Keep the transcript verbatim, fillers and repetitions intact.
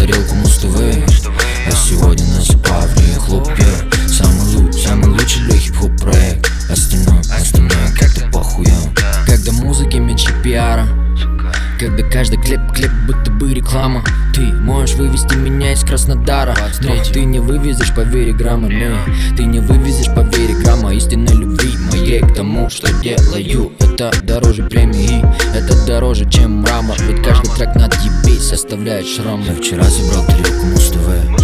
тарелку Муз-ТВ. А сегодня насыпаю в нее хлопья. Самый лучший, самый лучший для хип-хоп проект. Остальное, остальное как-то похуям. Когда музыки меньше пиара, когда каждый клип-клип будто бы реклама. Ты можешь вывести меня из Краснодара, но ты не вывезешь по вере грамма, не. Ты не вывезешь по вере грамма истинной любви моей к тому, что делаю. Это дороже премии, это дороже, чем мрамор. Ведь каждый трек на отъебись оставляет шрам. Я вчера забрал тарелку Муз-ТВ.